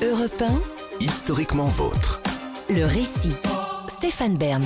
Europe 1, Historiquement vôtre. le récit. Stéphane Bern.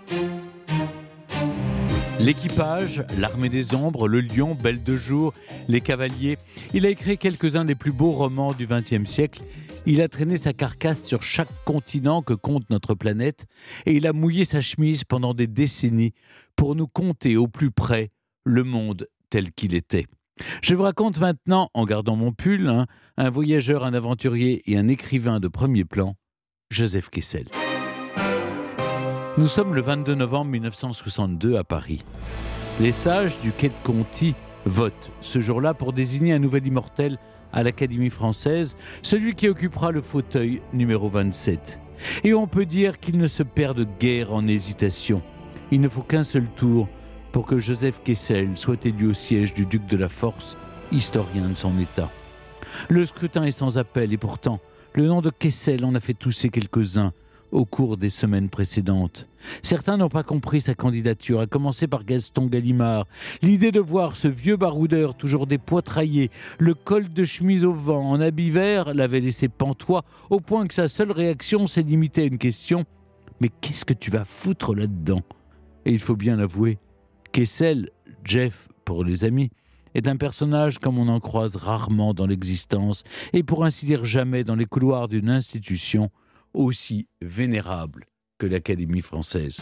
L'équipage, l'armée des ombres, le lion, Belle de jour, les cavaliers. Il a écrit quelques-uns des plus beaux romans du XXe siècle. Il a traîné sa carcasse sur chaque continent que compte notre planète et il a mouillé sa chemise pendant des décennies pour nous conter au plus près le monde tel qu'il était. Je vous raconte maintenant, en gardant mon pull, un voyageur, un aventurier et un écrivain de premier plan, Joseph Kessel. Nous sommes le 22 novembre 1962 à Paris. Les sages du quai de Conti votent ce jour-là pour désigner un nouvel immortel à l'Académie française, celui qui occupera le fauteuil numéro 27. Et on peut dire qu'il ne se perd guère en hésitation. Il ne faut qu'un seul tour pour que Joseph Kessel soit élu au siège du duc de la Force, historien de son état. Le scrutin est sans appel et pourtant, le nom de Kessel en a fait tousser quelques-uns au cours des semaines précédentes. Certains n'ont pas compris sa candidature, à commencer par Gaston Gallimard. L'idée de voir ce vieux baroudeur toujours dépoitraillé, le col de chemise au vent, en habit vert, l'avait laissé pantois, au point que sa seule réaction s'est limitée à une question : mais qu'est-ce que tu vas foutre là-dedans ? Et il faut bien l'avouer, Kessel, Jeff pour les amis, est un personnage comme on en croise rarement dans l'existence, et pour ainsi dire jamais dans les couloirs d'une institution aussi vénérable que l'Académie française.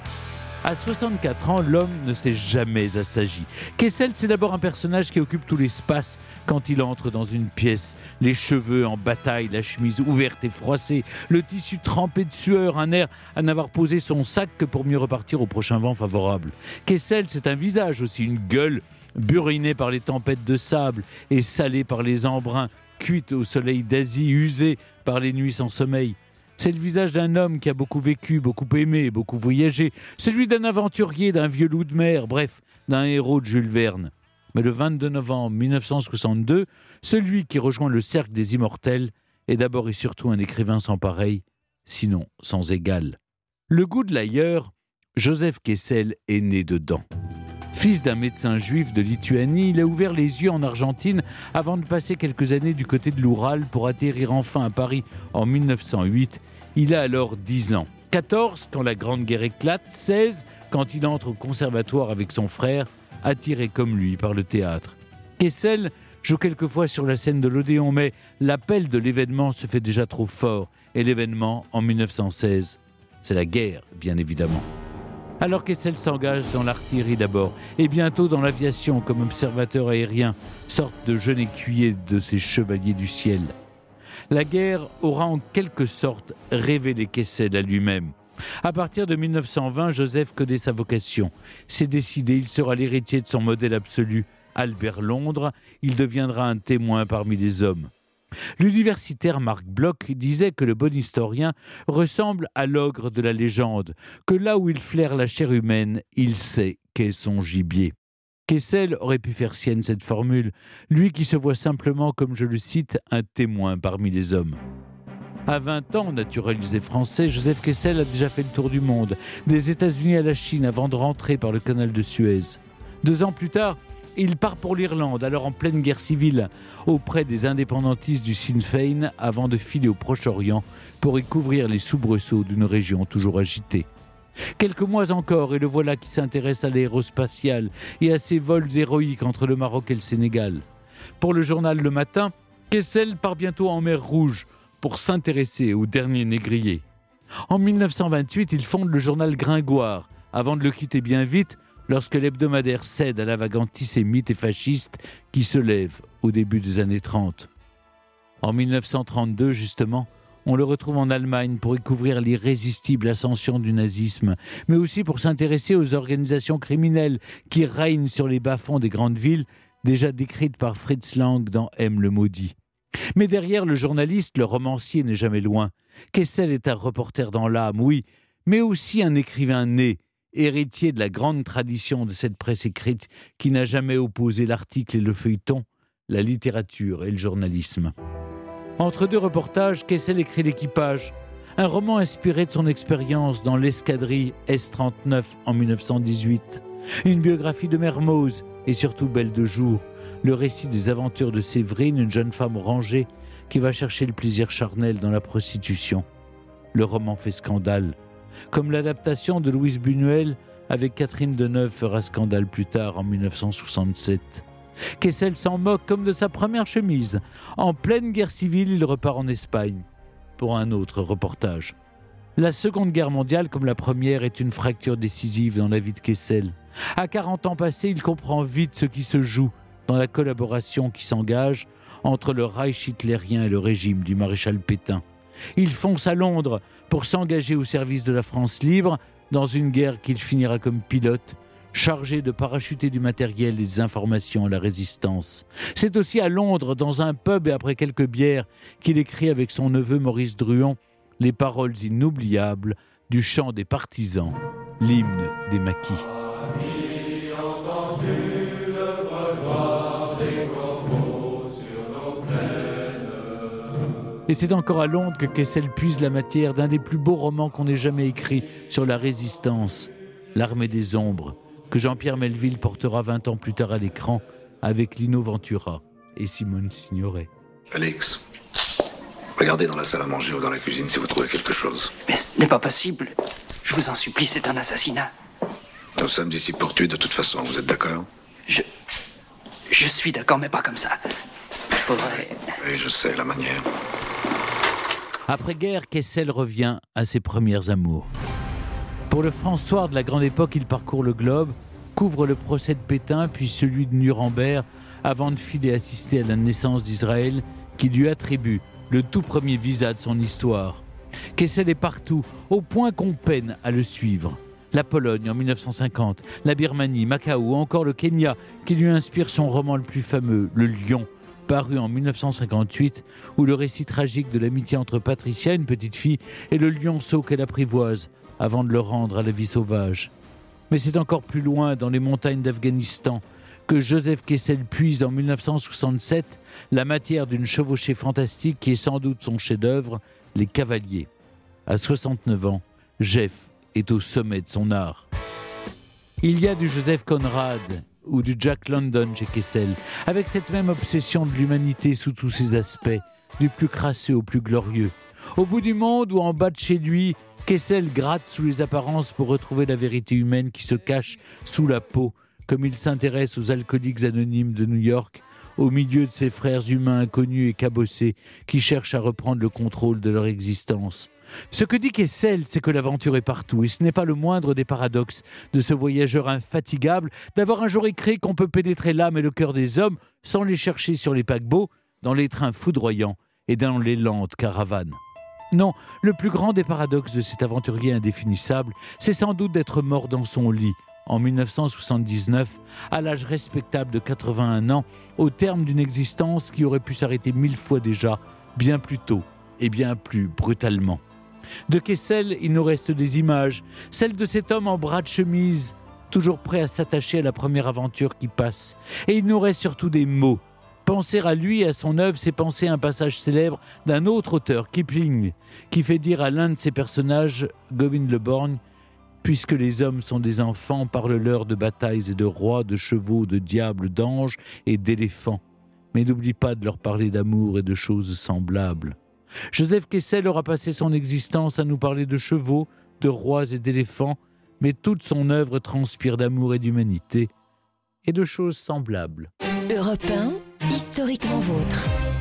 À 64 ans, l'homme ne s'est jamais assagi. Kessel, c'est d'abord un personnage qui occupe tout l'espace quand il entre dans une pièce. Les cheveux en bataille, la chemise ouverte et froissée, le tissu trempé de sueur, un air à n'avoir posé son sac que pour mieux repartir au prochain vent favorable. Kessel, c'est un visage aussi, une gueule burinée par les tempêtes de sable et salée par les embruns, cuite au soleil d'Asie, usée par les nuits sans sommeil. C'est le visage d'un homme qui a beaucoup vécu, beaucoup aimé, beaucoup voyagé, celui d'un aventurier, d'un vieux loup de mer, bref, d'un héros de Jules Verne. Mais le 22 novembre 1962, celui qui rejoint le cercle des immortels est d'abord et surtout un écrivain sans pareil, sinon sans égal. Le goût de l'ailleurs, Joseph Kessel est né dedans. Fils d'un médecin juif de Lituanie, il a ouvert les yeux en Argentine avant de passer quelques années du côté de l'Oural pour atterrir enfin à Paris en 1908. Il a alors 10 ans. 14 quand la Grande Guerre éclate, 16 quand il entre au conservatoire avec son frère, attiré comme lui par le théâtre. Kessel joue quelquefois sur la scène de l'Odéon, mais l'appel de l'événement se fait déjà trop fort. Et l'événement, en 1916, c'est la guerre, bien évidemment. Alors Kessel s'engage dans l'artillerie d'abord, et bientôt dans l'aviation comme observateur aérien, sorte de jeune écuyer de ces chevaliers du ciel. La guerre aura en quelque sorte révélé Kessel à lui-même. À partir de 1920, Joseph connaît sa vocation. C'est décidé, il sera l'héritier de son modèle absolu, Albert Londres. Il deviendra un témoin parmi les hommes. L'universitaire Marc Bloch disait que le bon historien ressemble à l'ogre de la légende, que là où il flaire la chair humaine, il sait qu'est son gibier. Kessel aurait pu faire sienne cette formule, lui qui se voit simplement, comme je le cite, un témoin parmi les hommes. À 20 ans, naturalisé français, Joseph Kessel a déjà fait le tour du monde, des États-Unis à la Chine avant de rentrer par le canal de Suez. 2 ans plus tard, il part pour l'Irlande, alors en pleine guerre civile, auprès des indépendantistes du Sinn Féin, avant de filer au Proche-Orient pour y couvrir les soubresauts d'une région toujours agitée. Quelques mois encore, et le voilà qui s'intéresse à l'aérospatiale et à ses vols héroïques entre le Maroc et le Sénégal. Pour le journal Le Matin, Kessel part bientôt en mer Rouge pour s'intéresser aux derniers négriers. En 1928, il fonde le journal Gringoire, avant de le quitter bien vite, lorsque l'hebdomadaire cède à la vague antisémite et fasciste qui se lève au début des années 30. En 1932, justement, on le retrouve en Allemagne pour y couvrir l'irrésistible ascension du nazisme, mais aussi pour s'intéresser aux organisations criminelles qui règnent sur les bas-fonds des grandes villes, déjà décrites par Fritz Lang dans M le maudit. Mais derrière le journaliste, le romancier n'est jamais loin. Kessel est un reporter dans l'âme, oui, mais aussi un écrivain né, héritier de la grande tradition de cette presse écrite qui n'a jamais opposé l'article et le feuilleton, la littérature et le journalisme. Entre 2 reportages, Kessel écrit L'Équipage, un roman inspiré de son expérience dans l'escadrille S-39 en 1918, une biographie de Mermoz et surtout Belle de jour, le récit des aventures de Séverine, une jeune femme rangée qui va chercher le plaisir charnel dans la prostitution. Le roman fait scandale, comme l'adaptation de Louise Buñuel avec Catherine Deneuve fera scandale plus tard en 1967. Kessel s'en moque comme de sa première chemise. En pleine guerre civile, il repart en Espagne pour un autre reportage. La Seconde Guerre mondiale, comme la première, est une fracture décisive dans la vie de Kessel. À 40 ans passés, il comprend vite ce qui se joue dans la collaboration qui s'engage entre le Reich hitlérien et le régime du maréchal Pétain. Il fonce à Londres pour s'engager au service de la France libre dans une guerre qu'il finira comme pilote, chargé de parachuter du matériel et des informations à la résistance. C'est aussi à Londres, dans un pub et après quelques bières, qu'il écrit avec son neveu Maurice Druon les paroles inoubliables du chant des partisans, l'hymne des maquis. Et c'est encore à Londres que Kessel puise la matière d'un des plus beaux romans qu'on ait jamais écrit sur la résistance, L'Armée des Ombres, que Jean-Pierre Melville portera 20 ans plus tard à l'écran avec Lino Ventura et Simone Signoret. Alex, regardez dans la salle à manger ou dans la cuisine si vous trouvez quelque chose. Mais ce n'est pas possible. Je vous en supplie, c'est un assassinat. Nous sommes ici pour tuer de toute façon, vous êtes d'accord? Je suis d'accord, mais pas comme ça. Il faudrait... Oui, je sais, la manière. Après-guerre, Kessel revient à ses premières amours. Pour le François de la grande époque, il parcourt le globe, couvre le procès de Pétain, puis celui de Nuremberg, avant de filer assister à la naissance d'Israël, qui lui attribue le tout premier visa de son histoire. Kessel est partout, au point qu'on peine à le suivre. La Pologne en 1950, la Birmanie, Macao ou encore le Kenya, qui lui inspire son roman le plus fameux, Le Lion, paru en 1958, où le récit tragique de l'amitié entre Patricia, une petite fille, et le lionceau qu'elle apprivoise, avant de le rendre à la vie sauvage. Mais c'est encore plus loin, dans les montagnes d'Afghanistan, que Joseph Kessel puise en 1967 la matière d'une chevauchée fantastique qui est sans doute son chef-d'œuvre, Les Cavaliers. À 69 ans, Jeff est au sommet de son art. Il y a du Joseph Conrad ou du Jack London chez Kessel, avec cette même obsession de l'humanité sous tous ses aspects, du plus crasseux au plus glorieux. Au bout du monde ou en bas de chez lui, Kessel gratte sous les apparences pour retrouver la vérité humaine qui se cache sous la peau, comme il s'intéresse aux alcooliques anonymes de New York, au milieu de ses frères humains inconnus et cabossés qui cherchent à reprendre le contrôle de leur existence. Ce que dit Kessel, c'est que l'aventure est partout, et ce n'est pas le moindre des paradoxes de ce voyageur infatigable d'avoir un jour écrit qu'on peut pénétrer l'âme et le cœur des hommes sans les chercher sur les paquebots, dans les trains foudroyants et dans les lentes caravanes. Non, le plus grand des paradoxes de cet aventurier indéfinissable, c'est sans doute d'être mort dans son lit, en 1979, à l'âge respectable de 81 ans, au terme d'une existence qui aurait pu s'arrêter 1000 fois déjà, bien plus tôt et bien plus brutalement. De Kessel, il nous reste des images, celles de cet homme en bras de chemise, toujours prêt à s'attacher à la première aventure qui passe. Et il nous reste surtout des mots. Penser à lui et à son œuvre, c'est penser à un passage célèbre d'un autre auteur, Kipling, qui fait dire à l'un de ses personnages, Gobind Le Borgne, « Puisque les hommes sont des enfants, parle-leur de batailles et de rois, de chevaux, de diables, d'anges et d'éléphants. Mais n'oublie pas de leur parler d'amour et de choses semblables. » Joseph Kessel aura passé son existence à nous parler de chevaux, de rois et d'éléphants, mais toute son œuvre transpire d'amour et d'humanité et de choses semblables. Europe 1, historiquement vôtre.